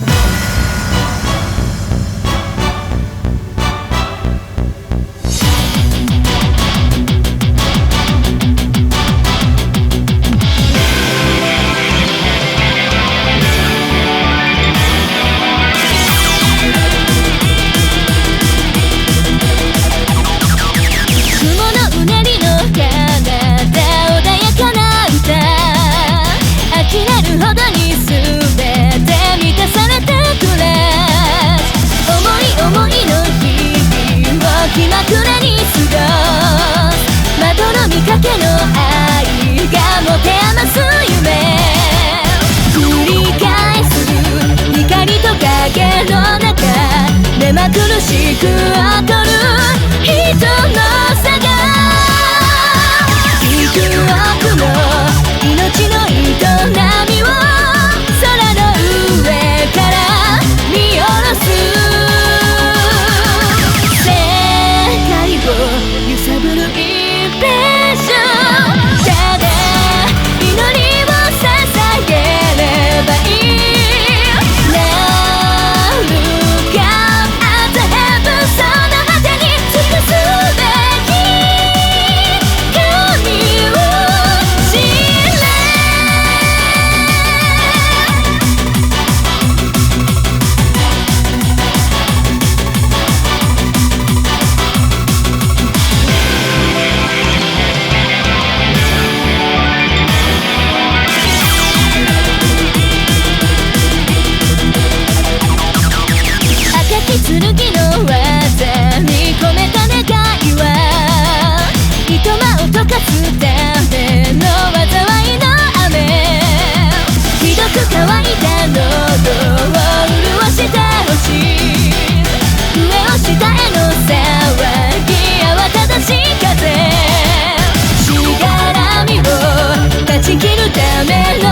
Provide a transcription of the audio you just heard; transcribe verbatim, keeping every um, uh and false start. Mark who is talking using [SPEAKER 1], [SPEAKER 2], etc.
[SPEAKER 1] かけの愛が持て余す夢繰り返す光と影の中目まぐるしく劣る人の差が幾億も命の営みを空の上から見下ろす世界を揺さぶるインペーションただ祈りを捧げればいい Now look up at the heavens その果てに尽くすべき神を知れ剣の技に込めた願いは糸間を溶かすための災いの雨ひどく乾いた喉を潤してほしい上を下への騒ぎ慌ただしい風しがらみを断ち切るための